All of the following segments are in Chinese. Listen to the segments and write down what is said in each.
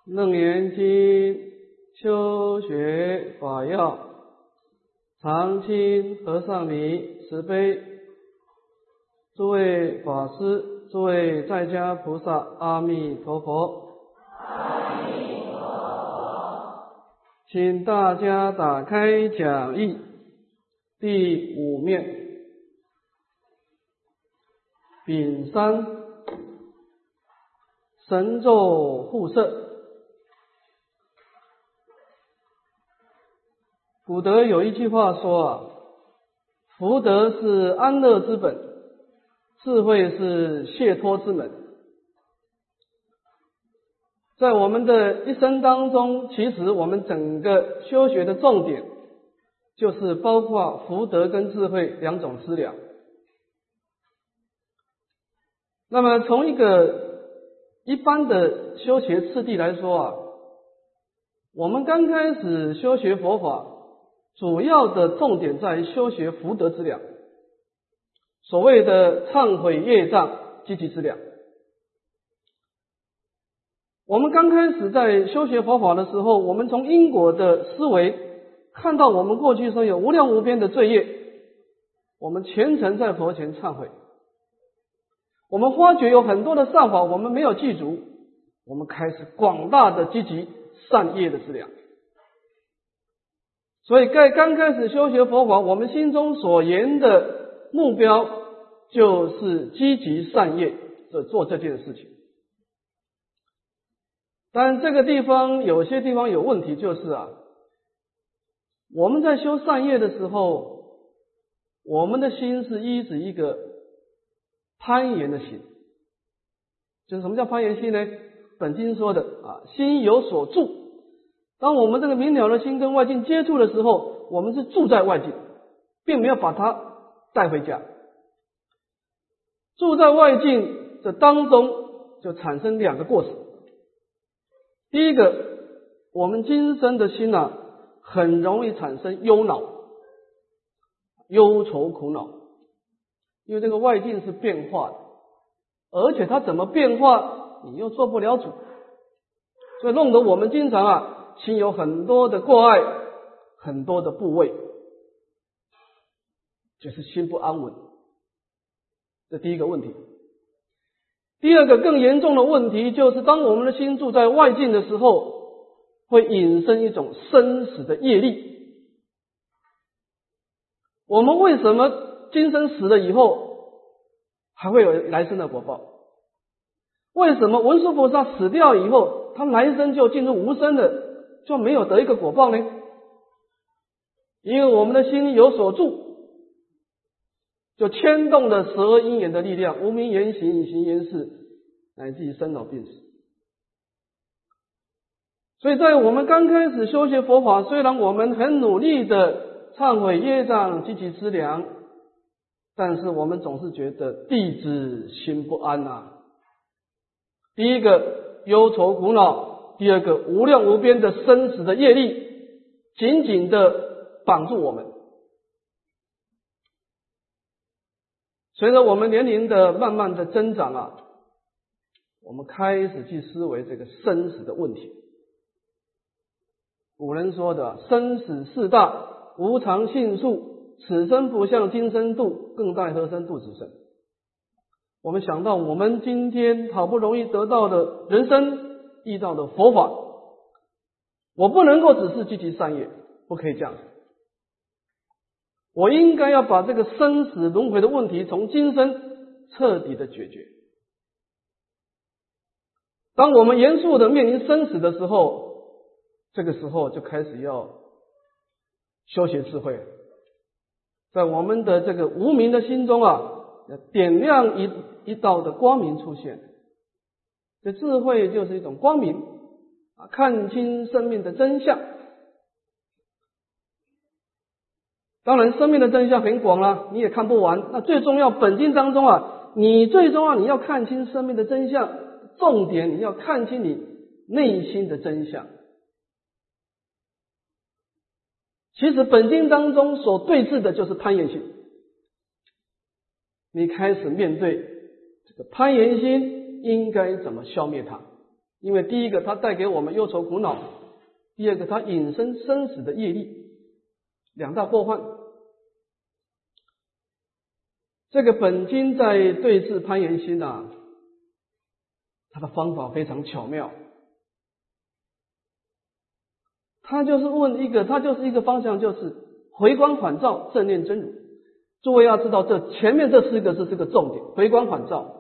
楞严经修学法要，常亲和尚尼慈悲，诸位法师，诸位在家菩萨，阿弥陀佛。 阿弥陀佛。 请大家打开讲义第5面，丙三神咒护摄。古德有一句话说福德是安乐之本，智慧是解脱之门。在我们的一生当中，其实我们整个修学的重点就是包括福德跟智慧两种资粮。那么从一个一般的修学次第来说我们刚开始修学佛法，主要的重点在于修学福德之粮，所谓的忏悔业障积极之粮。我们刚开始在修学佛法的时候，我们从因果的思维看到我们过去生有无量无边的罪业，我们虔诚在佛前忏悔。我们发觉有很多的善法我们没有记住，我们开始广大的积极善业的资粮。所以在刚开始修学佛法，我们心中所言的目标就是积极善业做这件事情。但这个地方有些地方有问题，就是我们在修善业的时候，我们的心是依止一个攀岩的心。就是什么叫攀岩心呢？本经说的心有所住。当我们这个明了的心跟外境接触的时候，我们是住在外境，并没有把它带回家。住在外境这当中就产生两个过程。第一个，我们今生的心很容易产生忧恼、忧愁苦恼，因为这个外境是变化的，而且它怎么变化你又做不了主，所以弄得我们经常心有很多的过爱，很多的部位，就是心不安稳。这第一个问题。第二个更严重的问题，就是当我们的心住在外境的时候，会引生一种生死的业力。我们为什么今生死了以后还会有来生的果报？为什么文殊菩萨死掉以后，他来生就进入无生的，就没有得一个果报呢？因为我们的心有所住，就牵动了12因缘的力量，无明缘行、行缘事，乃至于生老病死。所以在我们刚开始修学佛法，虽然我们很努力的忏悔业障积极资粮，但是我们总是觉得弟子心不安第一个忧愁苦恼，第二个无量无边的生死的业力紧紧的绑住我们。随着我们年龄的慢慢的增长我们开始去思维这个生死的问题。古人说的生死事大，无常性数，此生不向今生度，更待何生度此生。我们想到我们今天好不容易得到的人生，遇到的佛法，我不能够只是积极善业，不可以这样子。我应该要把这个生死轮回的问题从今生彻底的解决。当我们严肃的面临生死的时候，这个时候就开始要修学智慧，在我们的这个无明的心中点亮一道的光明出现。这智慧就是一种光明看清生命的真相。当然生命的真相很广你也看不完。那最重要本经当中你最重要你要看清生命的真相，重点你要看清你内心的真相。其实本经当中所对峙的就是攀岩心。你开始面对这个攀岩心应该怎么消灭它。 因为第一个它带给我们忧愁苦恼，第二个它引申生死的业力，两大过患。这个本经在对治攀缘心啊，它的方法非常巧妙。它就是一个方向，就是回光返照，正念真如。诸位要知道，这前面这4个字是个重点，回光返照。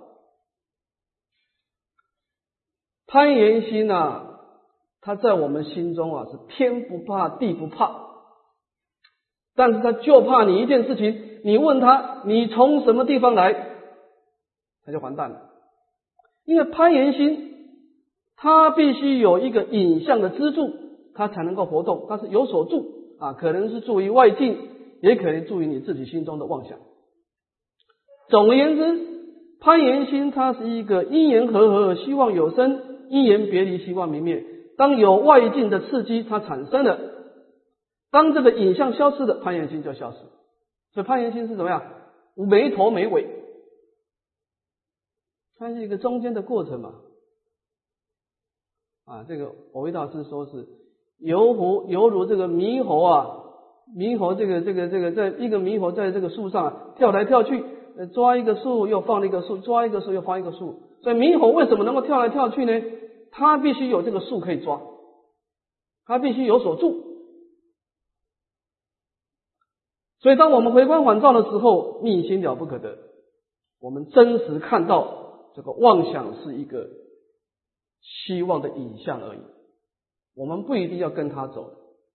攀缘心啊，它在我们心中啊是天不怕地不怕，但是他就怕你一件事情，你问他你从什么地方来，他就完蛋了。因为攀缘心它必须有一个影像的支柱，它才能够活动，它是有所助啊，可能是助于外境，也可能助于你自己心中的妄想。总而言之，攀缘心它是一个因缘和合希望有生，因缘别离希望明灭。当有外境的刺激它产生了，当这个影像消失了，攀缘心就消失。所以攀缘心是怎么样？没头没尾，它是一个中间的过程嘛。啊，这个蕅益大师说是犹如这个猕猴啊，猕猴这个在一个猕猴在这个树上跳来跳去，抓一个树又放了一个树，抓一个树又放一个树。所以猕猴为什么能够跳来跳去呢？它必须有这个树可以抓，它必须有所助。所以当我们回光返照的时候，密心了不可得，我们真实看到这个妄想是一个希望的影像而已，我们不一定要跟他走。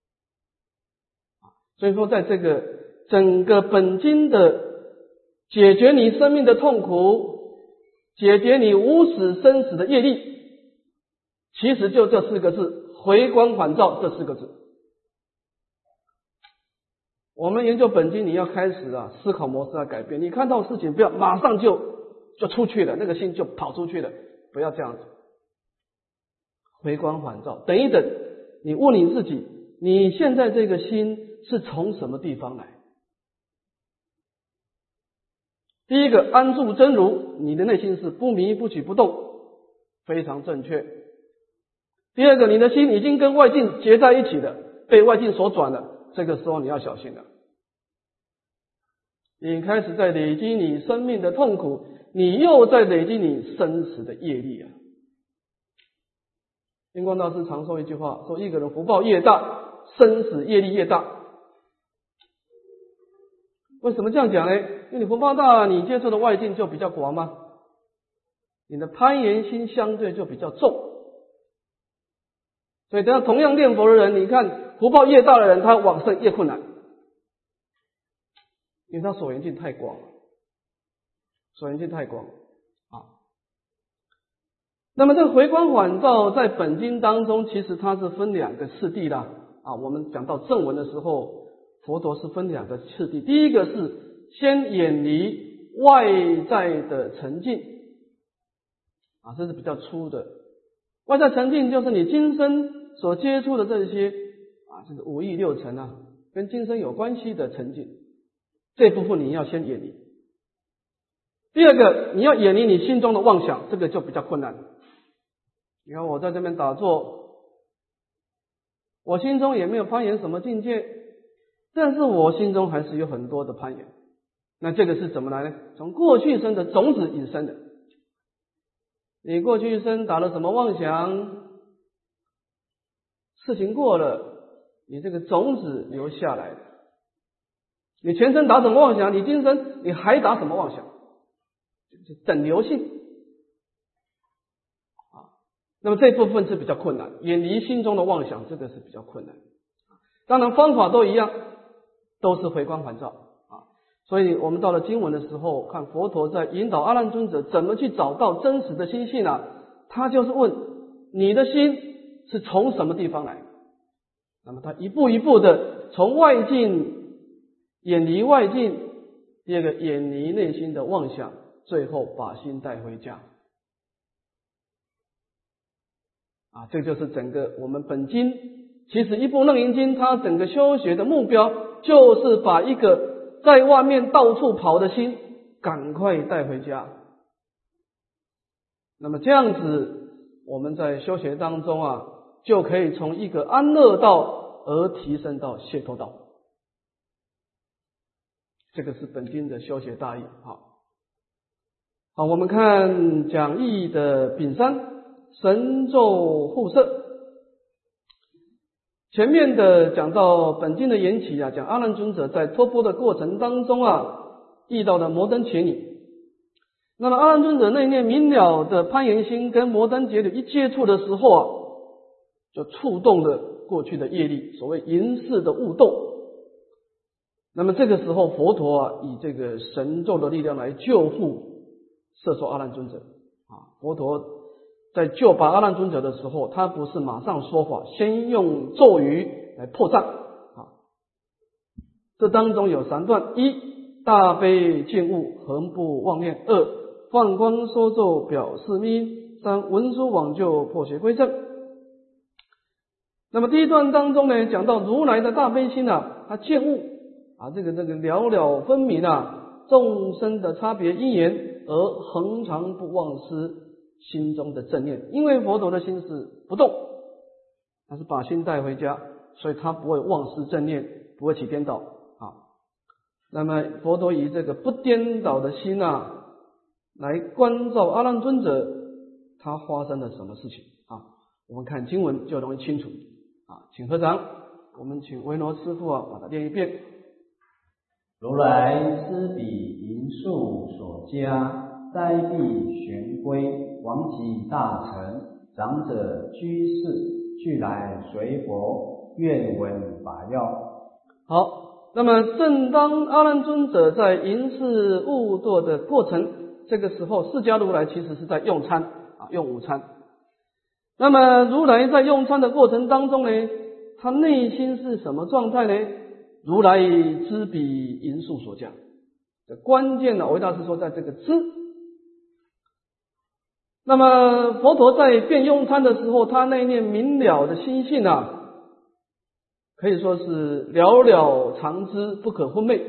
所以说在这个整个本经的解决你生命的痛苦，解决你无始生死的业力，其实就这4个字，回光返照这4个字。我们研究本经，你要开始思考模式要改变，你看到事情不要马上就出去了，那个心就跑出去了，不要这样子。回光返照，等一等，你问你自己，你现在这个心是从什么地方来？第一个，安住真如，你的内心是不迷不举不动，非常正确。第二个，你的心已经跟外境结在一起了，被外境所转了，这个时候你要小心了。你开始在累积你生命的痛苦，你又在累积你生死的业力啊。印光大师常说一句话，说一个人福报越大，生死业力越大。为什么这样讲呢？因为你福报大，你接触的外境就比较广嘛，你的攀缘心相对就比较重。所以等下同样念佛的人，你看福报越大的人，他往生越困难，因为他所缘境太广了，所缘境太广啊。那么这个回光返照在本经当中，其实它是分2个次第的啊。我们讲到正文的时候，佛陀是分2个次第。第一个是先远离外在的沉静啊，这是比较粗的。外在沉静就是你今生所接触的这些这个5欲6尘啊，跟今生有关系的沉静，这部分你要先远离。第二个，你要远离你心中的妄想，这个就比较困难。你看我在这边打坐，我心中也没有攀缘什么境界，但是我心中还是有很多的攀缘。那这个是怎么来呢？从过去生的种子引生的。你过去一生打了什么妄想，事情过了，你这个种子留下来了。你前生打什么妄想，你今生你还打什么妄想，等流性啊。那么这部分是比较困难，远离心中的妄想，这个是比较困难。当然方法都一样，都是回光返照啊。所以我们到了经文的时候，看佛陀在引导阿难尊者怎么去找到真实的心性啊。他就是问你的心是从什么地方来，那么他一步一步的从外境远离外境，第二个远离内心的妄想，最后把心带回家啊。这就是整个我们本经，其实一部楞严经它整个修学的目标就是把一个在外面到处跑的心赶快带回家。那么这样子我们在修学当中啊，就可以从一个安乐道而提升到解脱道。这个是本经的修学大意。好，我们看讲义的丙三，神咒护摄。前面的讲到本经的缘起啊，讲阿难尊者在托钵的过程当中啊，遇到了摩登伽女。那么阿难尊者那念明了的攀缘心跟摩登伽女一接触的时候啊，就触动了过去的业力，所谓淫世的悟动。那么这个时候佛陀啊，以这个神咒的力量来救护摄受阿难尊者啊。佛陀在救拔阿难尊者的时候，他不是马上说法，先用咒语来破障啊。这当中有3段：一、大悲见悟，恒不妄念；二、放光说咒，表示密因；三、文殊往救，破邪归正。那么第一段当中呢，讲到如来的大悲心啊，他见悟啊，这个了了分明啊，众生的差别因缘，而恒常不忘失心中的正念。因为佛陀的心是不动，他是把心带回家，所以他不会忘失正念，不会起颠倒啊。那么佛陀以这个不颠倒的心啊，来关照阿难尊者，他发生了什么事情啊？我们看经文就容易清楚啊。请合掌，我们请维罗师父啊，把它念一遍。 如来施彼银树所加，斋必玄归，王及大臣，长者居士，俱来随佛，愿闻法要。 好，那么正当阿难尊者在淫世悟堕的过程，这个时候释迦如来其实是在用餐啊，用午餐。那么如来在用餐的过程当中呢，他内心是什么状态呢？如来知彼银树所加，这关键呢，维大师说在这个知。那么佛陀在变用餐的时候，他那念明了的心性啊，可以说是了了常知，不可分昧。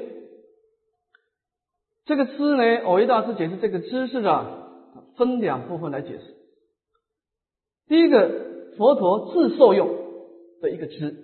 这个知呢，藕益大师解释这个知是啊，分2部分来解释。第一个，佛陀自受用的一个知。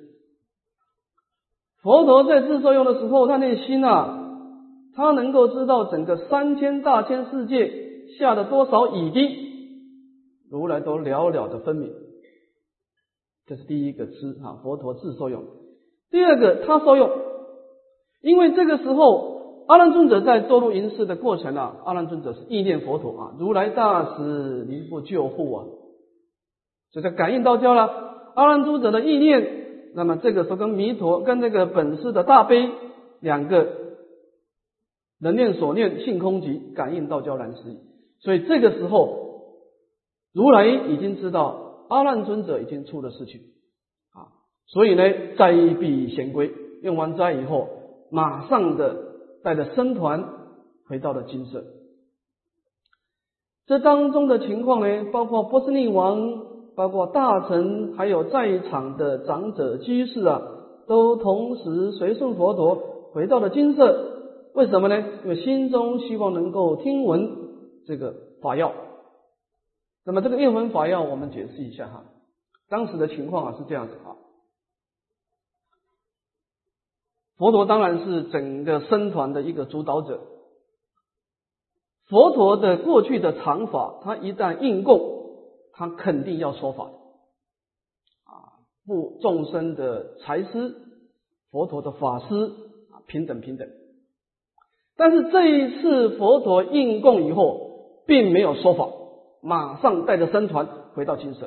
佛陀在自受用的时候，他内心啊，他能够知道整个3000大千世界下的多少乙滴，如来都了了的分明。这是第一个知啊，佛陀自受用。第二个，他受用，因为这个时候阿难尊者在堕入淫世的过程啊，阿难尊者是意念佛陀啊，如来大慈，离不救护啊，所以在感应道交了阿难尊者的意念。那么这个时候跟弥陀跟这个本师的大悲2个人念所念性空寂，感应道交然思议。所以这个时候如来已经知道阿难尊者已经出了事情啊，所以呢斋必贤归，用完斋以后马上的带着僧团回到了精舍。这当中的情况呢，包括波斯匿王，包括大臣，还有在场的长者居士啊，都同时随顺佛陀回到了精舍。为什么呢？因为心中希望能够听闻这个法要。那么这个愿闻法要我们解释一下哈。当时的情况啊是这样子啊，佛陀当然是整个僧团的一个主导者。佛陀的过去的常法，他一旦应供，他肯定要说法的啊，布众生的财施，佛陀的法施啊，平等。但是这一次佛陀应供以后，并没有说法，马上带着僧团回到精舍。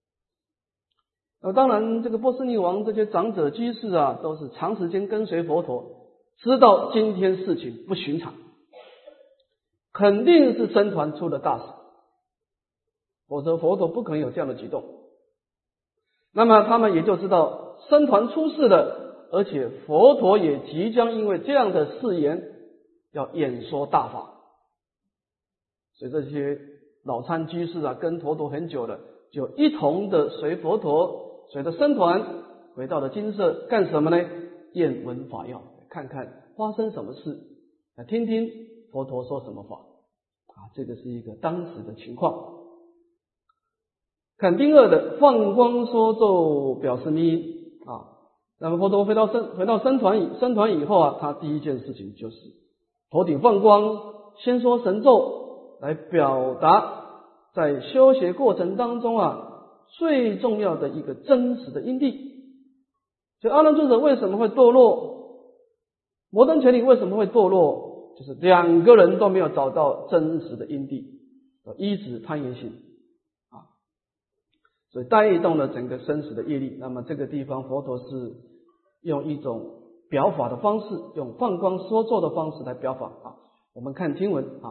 当然这个波斯匿王这些长者居士啊，都是长时间跟随佛陀，知道今天事情不寻常，肯定是僧团出了大事，否则佛陀不可能有这样的举动。那么他们也就知道僧团出事了，而且佛陀也即将因为这样的誓言要演说大法。所以这些老参居士啊，跟佛陀很久了，就一同的随佛陀，随着僧团回到了精舍，干什么呢？验闻法要，看看发生什么事，来听听佛陀说什么法啊。这个是一个当时的情况。 看丁二的放光说咒表示密因啊。那么佛陀回到僧团以后啊，他第一件事情就是头顶放光，先说神咒来表达在修学过程当中啊最重要的一个真实的因地。就阿难尊者为什么会堕落，摩登伽女为什么会堕落，就是两个人都没有找到真实的因地，依止攀缘心啊，所以带动了整个生死的业力。那么这个地方佛陀是用一种表法的方式，用放光说咒的方式来表法啊。我们看经文啊。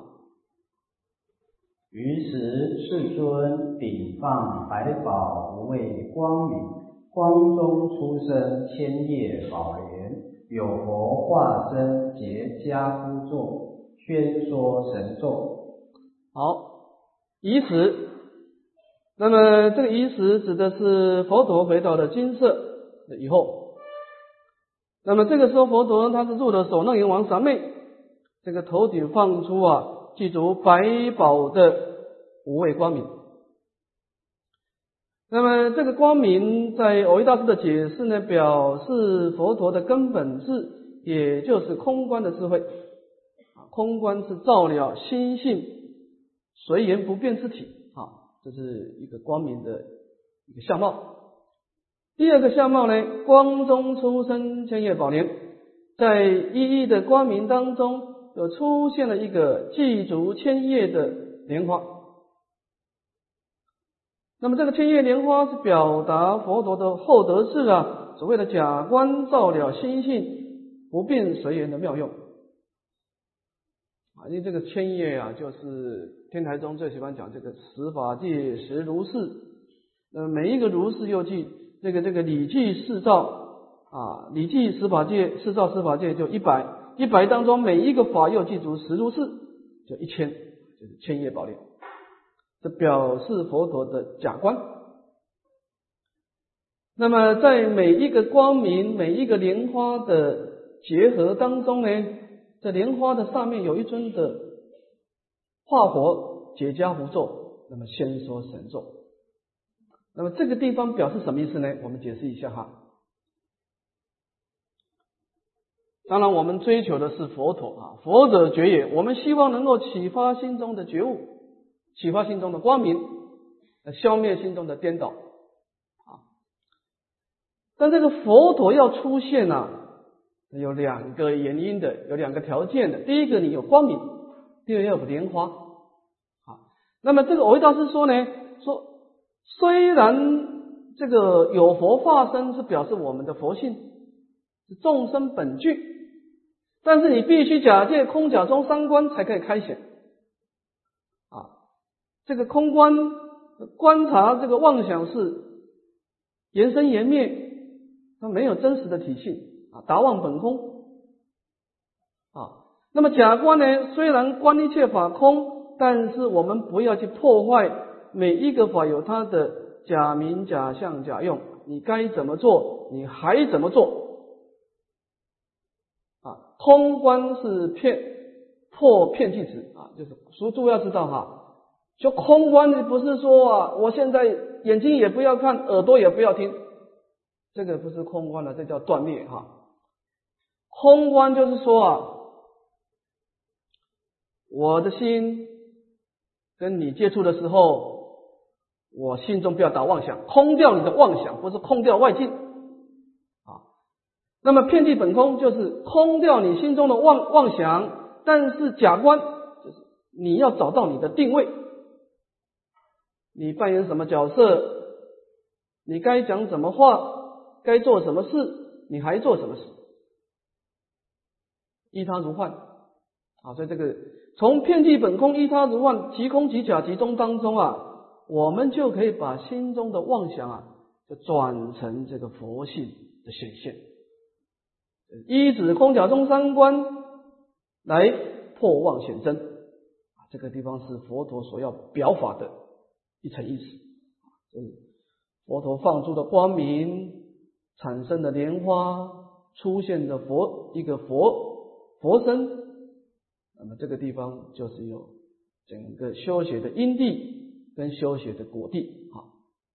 于时世尊顶放百宝无畏光明，光中出生千叶宝莲，有佛化身结跏趺坐，宣说神咒。 好，以此，那么这个以此指的是佛陀回到了金色以后，那么这个时候佛陀他是入了首楞严王三昧，这个头顶放出具足百宝的无畏光明。那么这个光明在蕅益大师的解释呢，表示佛陀的根本智，也就是空观的智慧。空观是照了心性随缘不变之体这是一个光明的一个相貌。第二个相貌呢，光中出生千叶宝莲，在一一的光明当中有出现了一个具足千叶的莲花。那么这个千叶莲花是表达佛陀的厚德智所谓的假观照了心性不变随缘的妙用因为这个千叶就是天台宗最喜欢讲这个十法界十如是，每一个如是又记这个礼记四照礼记十法界四照十法界就100当中每一个法又记足十如是，就1000，就是千叶宝莲，这表示佛陀的假观。那么在每一个光明每一个莲花的结合当中呢，这莲花的上面有一尊的化佛解跏趺坐，那么先说神咒。那么这个地方表示什么意思呢？我们解释一下当然我们追求的是佛陀佛者觉也，我们希望能够启发心中的觉悟，启发心中的光明，消灭心中的颠倒但这个佛陀要出现有2个原因的，有2个条件的。第一个你有光明，第二要有莲花那么这个蕅益大师说呢，说虽然这个有佛化身是表示我们的佛性是众生本具，但是你必须假借空假中三观才可以开显这个空观观察这个妄想是缘生缘灭，它没有真实的体性达妄本空那么假观呢，虽然观一切法空，但是我们不要去破坏每一个法有它的假名假相假用，你该怎么做你还怎么做空观是破骗计执就是书注要知道就空观不是说我现在眼睛也不要看，耳朵也不要听，这个不是空观这叫断灭空观就是说我的心跟你接触的时候，我心中不要打妄想，空掉你的妄想，不是空掉外境那么遍计本空就是空掉你心中的妄想，但是假观就是你要找到你的定位，你扮演什么角色，你该讲什么话，该做什么事，你还做什么事，依他如幻所以这个从遍计本空依他如幻即空即假即中当中我们就可以把心中的妄想就转成这个佛性的显现，依止空假中三观来破妄显真这个地方是佛陀所要表法的一层意思佛陀放出的光明产生的莲花，出现的一个佛身，那么这个地方就是有整个修学的因地跟修学的果地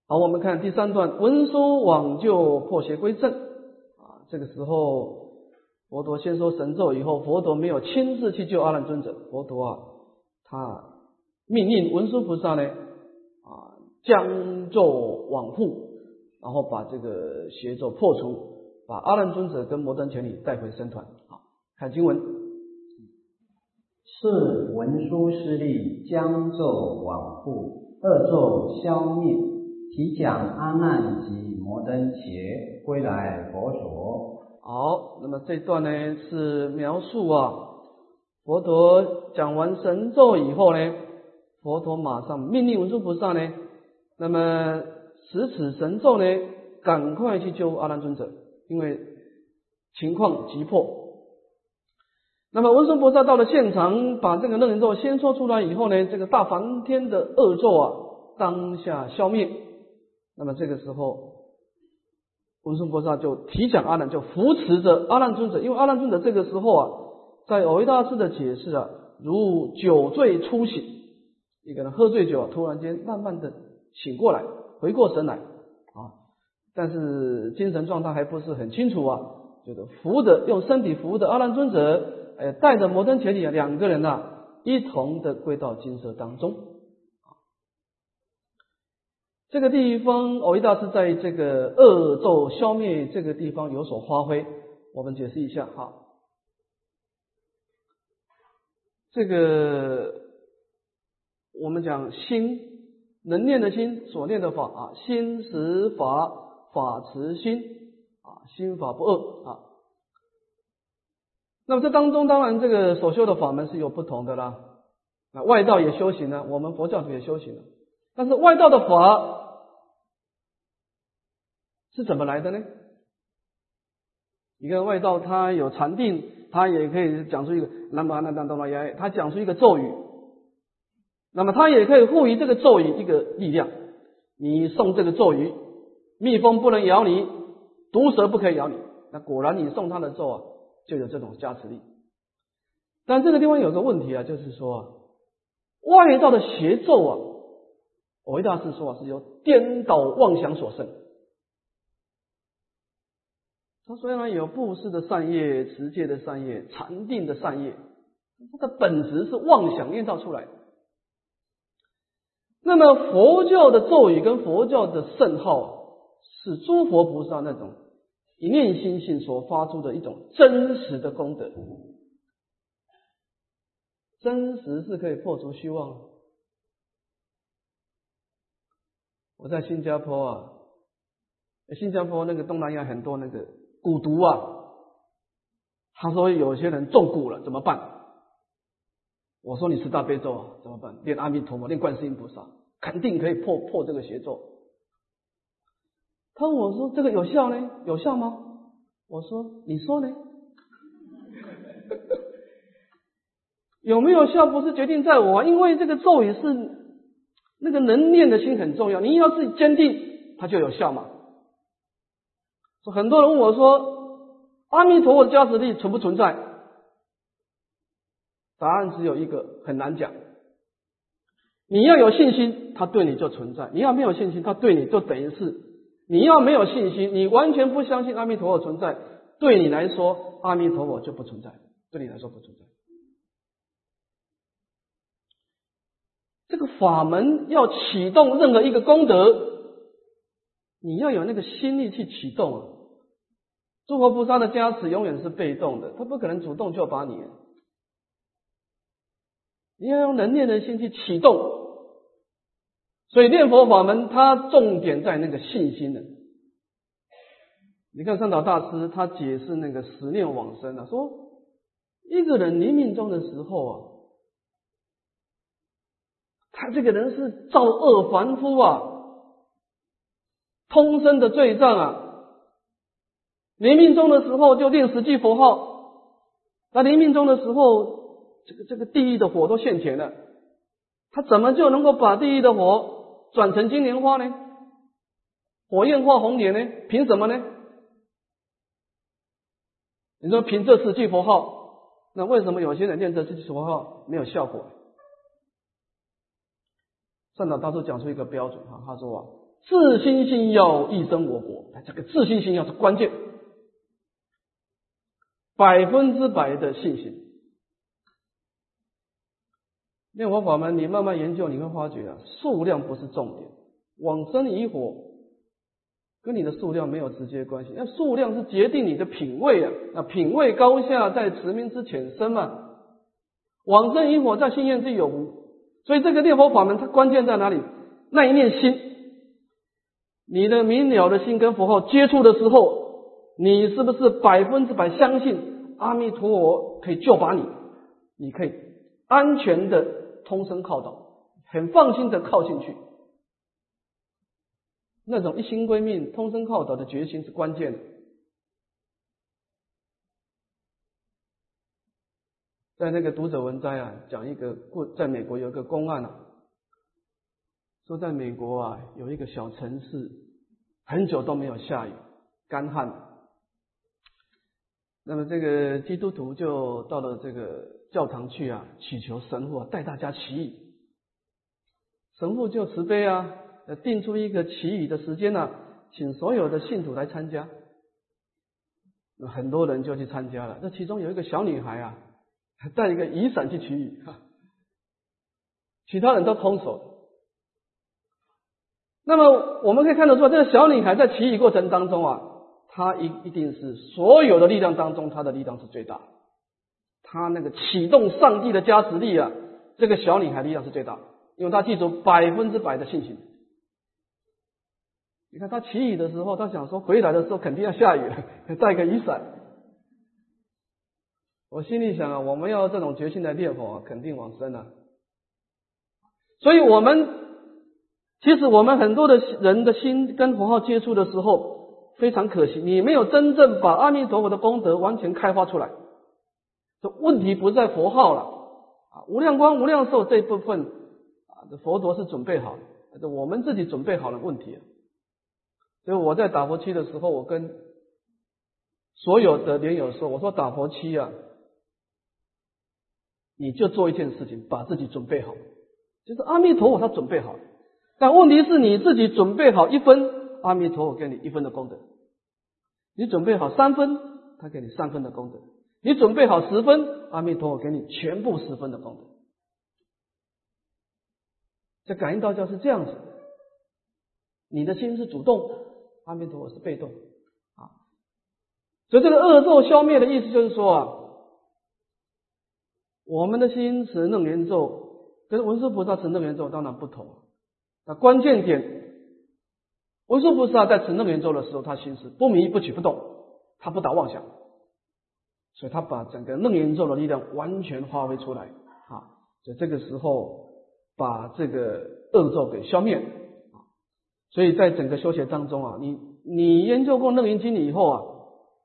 好，我们看第3段，文殊往救破邪归正啊。这个时候佛陀先说神咒以后，佛陀没有亲自去救阿难尊者，佛陀啊，他命令文殊菩萨呢将咒往复，然后把这个邪咒破除，把阿难尊者跟摩登伽女带回僧团。好，看经文。 是文殊师利将咒往复，恶咒消灭，提讲阿难及摩登伽归来佛所。 好，那么这段呢是描述佛陀讲完神咒以后呢，佛陀马上命令文殊菩萨呢，那么使此神咒呢赶快去救阿难尊者，因为情况急迫。那么文殊菩萨到了现场，把这个楞严咒先说出来以后呢，这个大梵天的恶咒当下消灭。那么这个时候文殊菩萨就提讲阿难，就扶持着阿难尊者，因为阿难尊者这个时候在藕益大师的解释如酒醉初醒，一个人喝醉酒突然间慢慢的醒过来，回过神来但是精神状态还不是很清楚就是用身体扶的阿难尊者，带着摩登伽女两个人一同的归到精舍当中。这个地方藕益大师在这个恶咒消灭这个地方有所发挥，我们解释一下这个我们讲心，能念的心，所念的法心识法，法持心心法不二那么这当中当然这个所修的法门是有不同的啦，那外道也修行了，我们佛教徒也修行了，但是外道的法是怎么来的呢？一个外道他有禅定，他也可以讲出一个南无阿难达多那耶，他讲出一个咒语，那么他也可以赋予这个咒语一个力量，你诵这个咒语，蜜蜂不能咬你，毒蛇不可以咬你，那果然你诵他的咒就有这种加持力。但这个地方有个问题就是说外道的邪咒藕益大师说是由颠倒妄想所生。他虽然有布施的善业、持戒的善业、禅定的善业，它的本质是妄想念造出来的。那么佛教的咒语跟佛教的圣号是诸佛菩萨那种一念心性所发出的一种真实的功德，真实是可以破除虚妄。我在新加坡新加坡那个东南亚很多那个蛊毒他说有些人中蛊了怎么办？我说你持大悲咒怎么办？念阿弥陀佛，念观世音菩萨，肯定可以破这个邪咒。他问我说这个有效呢？有效吗？我说你说呢？有没有效不是决定在我因为这个咒语是那个能念的心很重要，你要自己坚定它就有效嘛。说很多人问我说阿弥陀佛的加持力存不存在？答案只有一个，很难讲。你要有信心它对你就存在，你要没有信心它对你就等于是，你要没有信心，你完全不相信阿弥陀佛存在，对你来说阿弥陀佛就不存在，对你来说不存在。这个法门要启动任何一个功德，你要有那个心力去启动诸佛菩萨的加持永远是被动的，他不可能主动就把你要用能念的心去启动。所以念佛法门它重点在那个信心的。你看善导大师他解释那个十念往生说一个人临命终的时候他这个人是造恶凡夫通身的罪障临命终的时候就念十句佛号，那临命终的时候这个地狱的火都现前了，他怎么就能够把地狱的火转成金莲花呢？火焰化红莲呢？凭什么呢？你说凭这十句佛号，那为什么有些人念这十句佛号没有效果？善导大师讲出一个标准他说自心信要，益生我国。这个自心信要是关键，100%的信心。念佛法门，你慢慢研究，你会发觉数量不是重点，往生疑火跟你的数量没有直接关系，那数量是决定你的品位啊，那品位高下在持名之浅深嘛，往生疑火在心愿之有无，所以这个念佛法门它关键在哪里？那一念心，你的明了的心跟佛号接触的时候，你是不是100%相信阿弥陀佛可以救拔你，你可以安全的通身靠倒，很放心的靠进去，那种一心归命通身靠倒的决心是关键的。在那个读者文摘讲一个在美国有一个公案说在美国有一个小城市很久都没有下雨，干旱。那么这个基督徒就到了这个教堂去祈求神父带大家祈雨。神父就慈悲定出一个祈雨的时间请所有的信徒来参加。很多人就去参加了。这其中有一个小女孩还带一个雨伞去祈雨，其他人都空手。那么我们可以看得出来，这个小女孩在祈雨过程当中她一定是所有的力量当中，她的力量是最大的。她那个启动上帝的加持力这个小女孩力量是最大的，因为她记住100%的信心。你看她祈雨的时候，她想说回来的时候肯定要下雨了，带个雨伞。我心里想我们要这种决心来念佛肯定往生所以其实我们很多的人的心跟佛号接触的时候，非常可惜，你没有真正把阿弥陀佛的功德完全开发出来。这问题不在佛号了无量光无量寿这一部分这佛陀是准备好的，我们自己准备好了问题所以我在打佛七的时候，我跟所有的莲友说，我说打佛七你就做一件事情，把自己准备好，就是阿弥陀佛他准备好了，但问题是你自己准备好1分，阿弥陀佛给你1分的功德；你准备好3分，他给你3分的功德；你准备好10分，阿弥陀佛给你全部10分的功德。这感应道教是这样子，你的心是主动，阿弥陀佛是被动所以这个恶咒消灭的意思就是说我们的心持楞严咒跟文殊菩萨持楞严咒当然不同。那关键点，文殊菩萨在持楞严咒的时候，他心是不迷不取不动，他不打妄想，所以他把整个楞严咒的力量完全发挥出来所以这个时候把这个恶咒给消灭所以在整个修学当中你研究过楞严经以后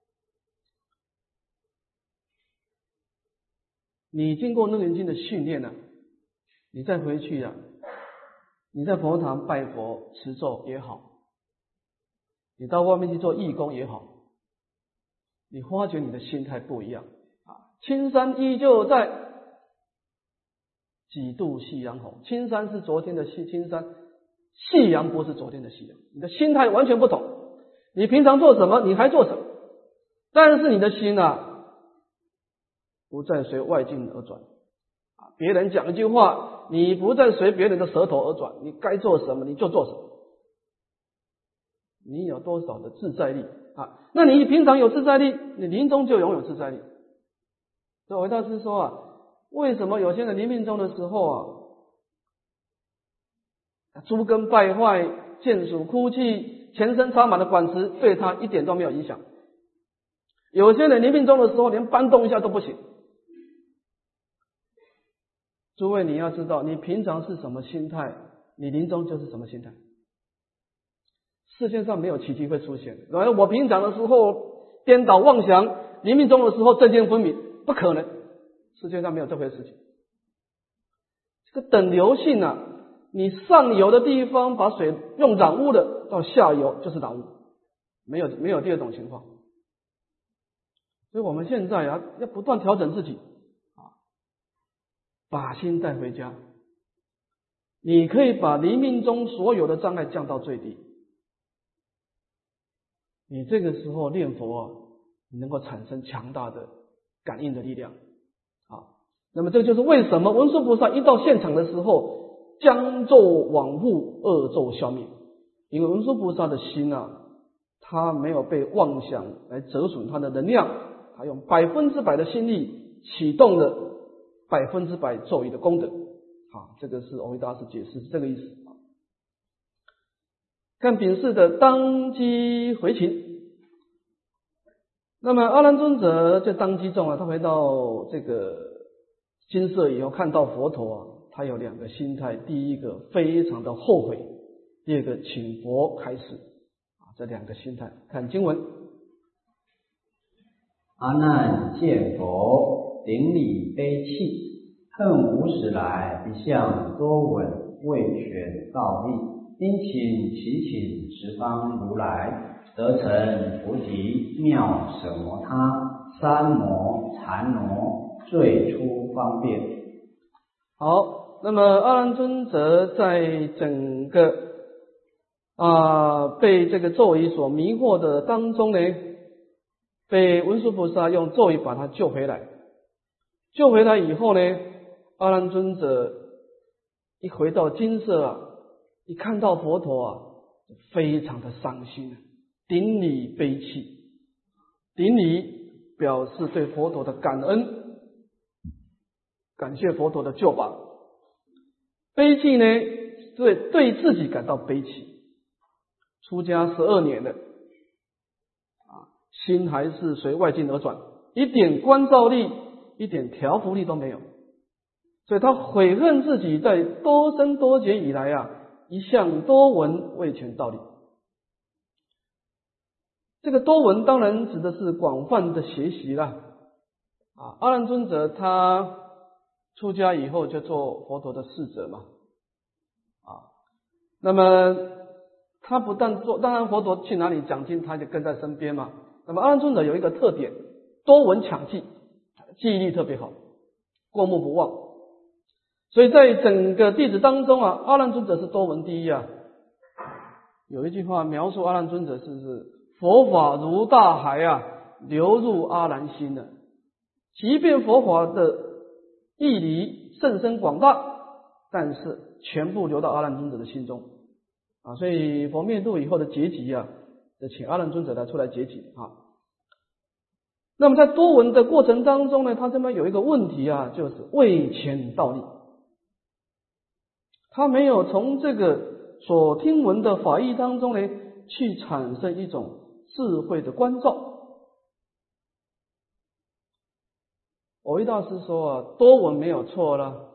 你经过楞严经的训练你再回去你在佛堂拜佛持咒也好，你到外面去做义工也好，你发觉你的心态不一样青山依旧在，几度夕阳红。青山是昨天的青山，夕阳不是昨天的夕阳。你的心态完全不同，你平常做什么你还做什么，但是你的心不再随外境而转别人讲一句话，你不再随别人的舌头而转，你该做什么你就做什么。你有多少的自在力那你平常有自在力，你临终就拥有自在力。所以韦大师说为什么有些人临命终的时候诸根败坏，见属哭泣，全身插满了管子，对他一点都没有影响。有些人临命终的时候连搬动一下都不行。诸位你要知道，你平常是什么心态，你临终就是什么心态。世界上没有奇迹会出现，然后我平常的时候颠倒妄想，临命终的时候正见分明，不可能，世界上没有这回事情。这个等流性你上游的地方把水用染污的，到下游就是染污，没有第二种情况。所以我们现在要不断调整自己把心带回家。 你可以把临命中所有的障碍降到最低。你这个时候念佛啊，你能够产生强大的感应的力量啊。那么这就是为什么文殊菩萨一到现场的时候，将咒往复，恶咒消灭。因为文殊菩萨的心啊，他没有被妄想来折损他的能量，他用100%的心力启动了100%咒语的功德。啊，这个是藕益大师解释是这个意思。看品释的当机回勤。那么阿难尊者就当机中啊，他回到这个金舍以后，看到佛陀啊，他有2个心态：第一个非常的后悔，第二个请佛开示。啊，这2个心态。看经文： 阿难见佛，顶礼悲泣，恨无始来一向多闻，未全道力，因请祈请十方如来，得成菩提妙舍摩他，三摩禅挪，最初方便。 好，那么阿难尊者在整个被这个咒语所迷惑的当中呢，被文殊菩萨用咒语把他救回来。救回来以后呢，阿难尊者一回到金舍啊，一看到佛陀啊，非常的伤心，顶礼悲泣。顶礼表示对佛陀的感恩，感谢佛陀的救拔。悲泣呢，对自己感到悲戚。出家12年了，心还是随外境而转，一点关照力，一点调伏力都没有。所以他悔恨自己在多生多劫以来啊，一向多闻未全道力。这个多闻当然指的是广泛的学习啦。阿难尊者他出家以后就做佛陀的侍者嘛。那么他不但做，当然佛陀去哪里讲经，他就跟在身边嘛。那么阿难尊者有一个特点，多闻强记，记忆力特别好，过目不忘。所以在整个弟子当中啊，阿难尊者是多闻第一啊。有一句话描述阿难尊者是佛法如大海啊，流入阿难心的。即便佛法的义理甚深广大，但是全部流到阿难尊者的心中啊。所以佛灭度以后的结集啊，就请阿难尊者来出来结集啊。那么在多闻的过程当中呢，他这边有一个问题啊，就是未全道力。他没有从这个所听闻的法义当中呢，去产生一种智慧的关照。藕益大师说啊，多闻没有错了。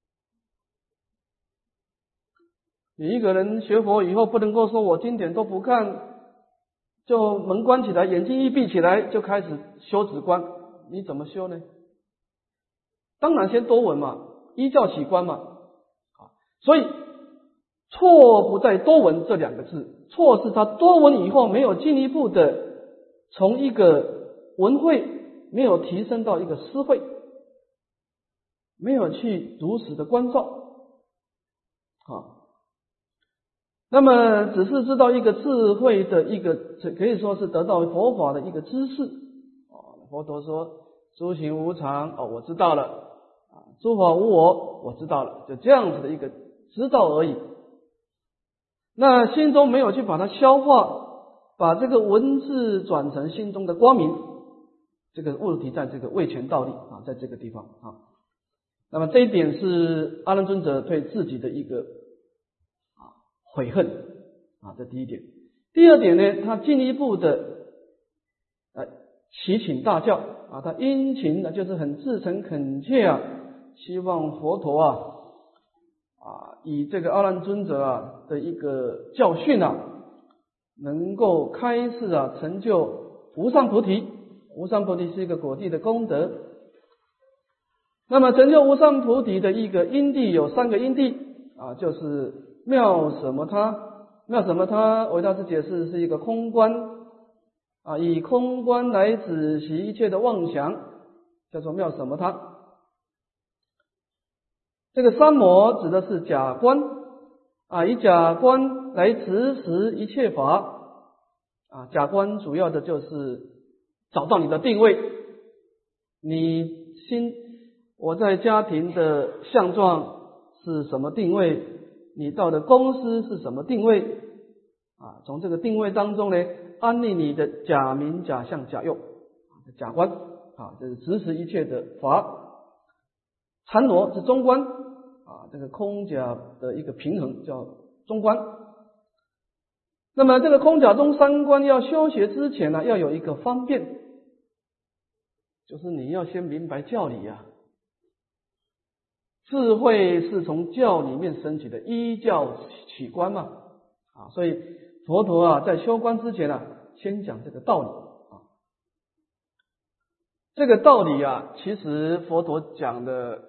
你一个人学佛以后，不能够说我经典都不看，就门关起来，眼睛一闭起来就开始修止观，你怎么修呢？当然先多闻嘛，依教起观嘛。所以错不在多闻这2个字，错是他多闻以后没有进一步的从一个闻慧没有提升到一个思慧，没有去如实的关照。那么只是知道一个智慧的一个，可以说是得到佛法的一个知识。佛陀说诸行无常，我知道了，诸法无我，我知道了，就这样子的一个知道而已。那心中没有去把它消化，把这个文字转成心中的光明，这个问题在这个未全道力啊，在这个地方啊。那么这一点是阿难尊者对自己的一个悔恨啊，这第一点。第二点呢，他进一步的祈请大教啊，他殷勤的就是很至诚恳切啊，希望佛陀以这个阿难尊者的一个教训能够开示成就无上菩提。无上菩提是一个果地的功德。那么成就无上菩提的一个因地有3个因地就是妙舍摩他。妙舍摩他藕益大师解释是一个空观以空观来止息一切的妄想，叫做妙舍摩他。 这个三摩指的是假观以假观来执持一切法假观主要的就是找到你的定位，我在家庭的相状是什么定位，你到的公司是什么定位从这个定位当中呢，安立你的假名假相假用假观这是执持一切的法。禅罗是中观这个空假的一个平衡叫中观。那么这个空假中三观要修学之前呢，要有一个方便，就是你要先明白教理智慧是从教里面升起的，依教起观嘛所以佛陀在修观之前先讲这个道理这个道理其实佛陀讲的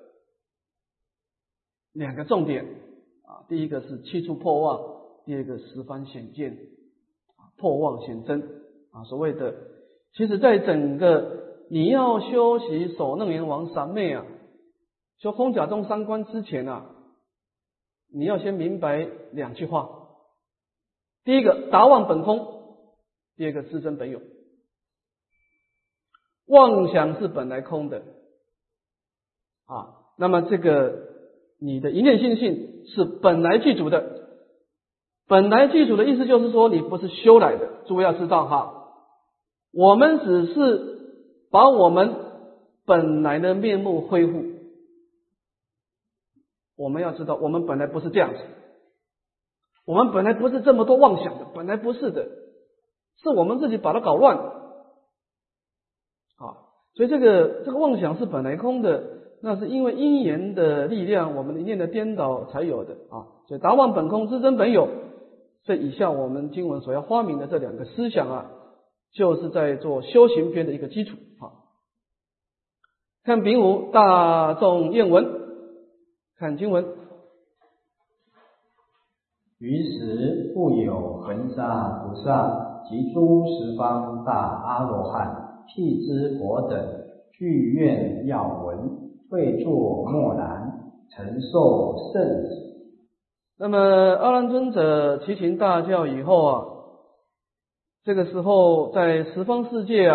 两个重点第一个是七处破妄，第二个十方显见破妄显真所谓的其实在整个你要修习首楞严王三昧修空假中三观之前你要先明白两句话，第一个达妄本空，第二个自真本有。妄想是本来空的那么这个你的一念心性是本来具足的，本来具足的意思就是说你不是修来的，诸位要知道我们只是把我们本来的面目恢复，我们要知道我们本来不是这样子，我们本来不是这么多妄想的，本来不是的，是我们自己把它搞乱所以这个妄想是本来空的，那是因为因缘的力量，我们的一念的颠倒才有的所以达妄本空，自真本有。这以下我们经文所要发明的这两个思想就是在做修行篇的一个基础看丙午大众验文，看经文。 于时复有恒沙菩萨及诸十方大阿罗汉、辟支佛等，具愿要闻，会作默然，承受圣旨。 那么阿难尊者齐行大教以后这个时候在十方世界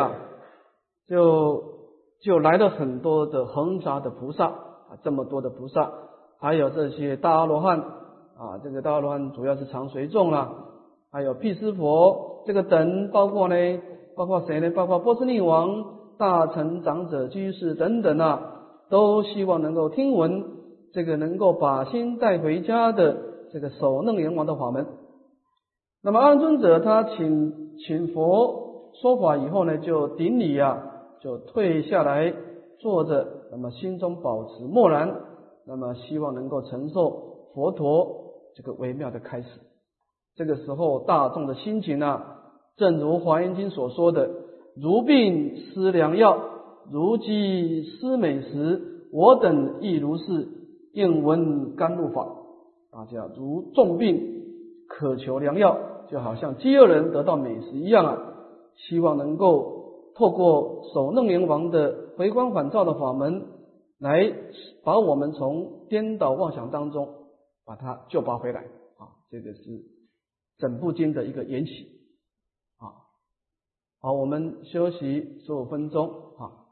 就来了很多的恒沙的菩萨这么多的菩萨，还有这些大阿罗汉这个大阿罗汉主要是常随众还有辟支佛这个等，包括谁呢？包括波斯匿王、大臣、长者、居士等等都希望能够听闻这个能够把心带回家的这个首楞严王的法门。那么阿难尊者他请佛说法以后呢，就顶礼就退下来坐着，那么心中保持默然，那么希望能够承受佛陀这个微妙的开示。这个时候大众的心情正如华严经所说的，如病施良药，如饥施美食，我等亦如是，应闻甘露法。大家如重病渴求良药，就好像饥饿人得到美食一样希望能够透过首楞严王的回光返照的法门，来把我们从颠倒妄想当中把它救拔回来这个是整部经的一个缘起好，我们休息15分钟